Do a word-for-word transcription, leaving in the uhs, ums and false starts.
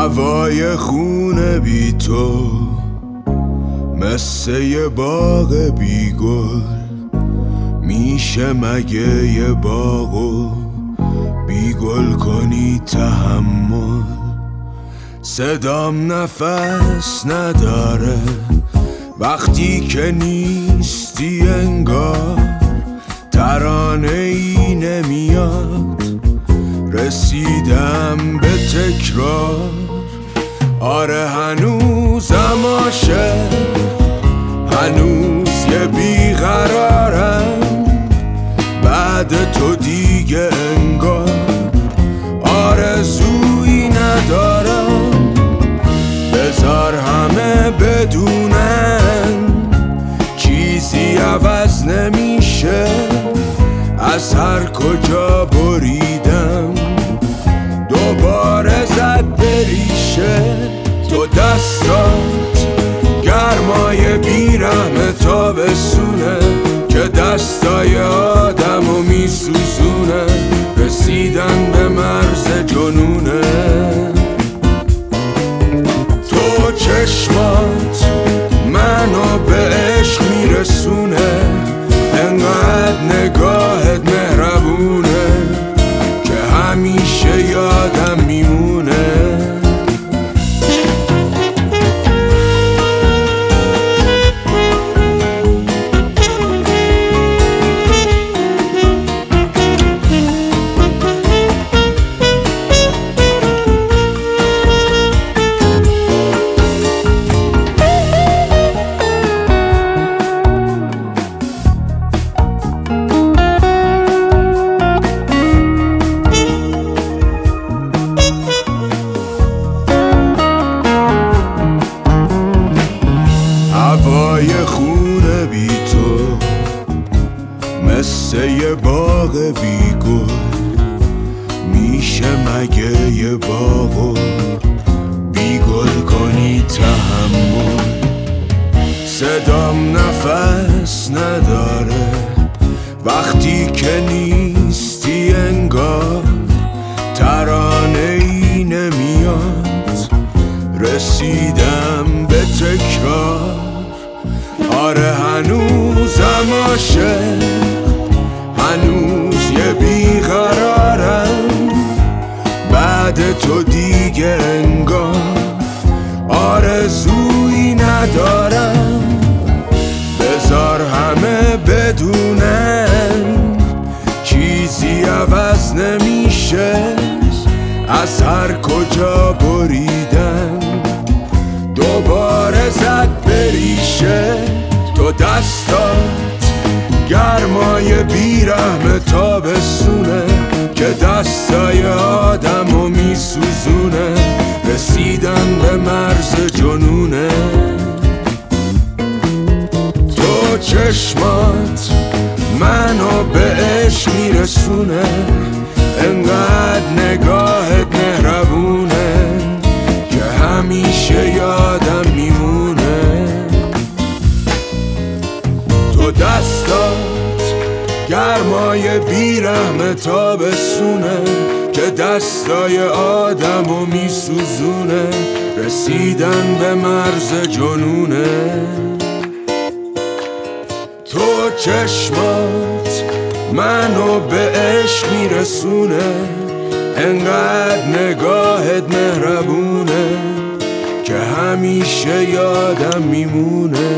هوای خونه بی تو مثل یه باغ بی گل میشه مگه یه باغو بی گل کنی تحمل؟ صدام نفس نداره وقتی که نیستی، انگار ترانه ای نمیاد. رسیدم به تکرار، آره هنوزم عاشق، هنوز یه بیقرارم. بعد تو دیگه انگار آرزویی ندارم. بذار همه بدونن چیزی عوض نمیشه. از هر کجا بریدم دوباره زد بریشه. تو دستات گرمای بیرحم تابستونه که دستای آدمو میسوزونه. رسیدن به مرز جنونه. تو چشمات منو به عشق میرسونه، انقدر نگاهت مهربونه که همیشه یادم میمونه. هوای خونه بی تو مثل یه باغ بی گل میشه مگه یه باغو بی گل کنی تحمل؟ صدام نفس نداره وقتی که نیستی، انگار ترانه ای نمیاد. رسیدم به تکرار، آره هنوزم عاشق، هنوز یه بیقرارم. بعد تو دیگه انگار آرزویی ندارم. بذار همه بدونن چیزی عوض نمیشه. از هر کجا بریدم دوباره زد بریشه. تو دستات گرمای بیرحم تابستونه که دستای آدمو میسوزونه. رسیدن به مرز جنونه. تو چشمات منو به عشق میرسونه، انقدر نگاهت مهربونه که همیشه یادم میمونه. تو دستات گرمای بیرحم تابستونه که دستای آدمو میسوزونه. رسیدن به مرز جنونه. تو چشمات منو به عشق میرسونه، انقدر نگاهت مهربونه که همیشه یادم میمونه.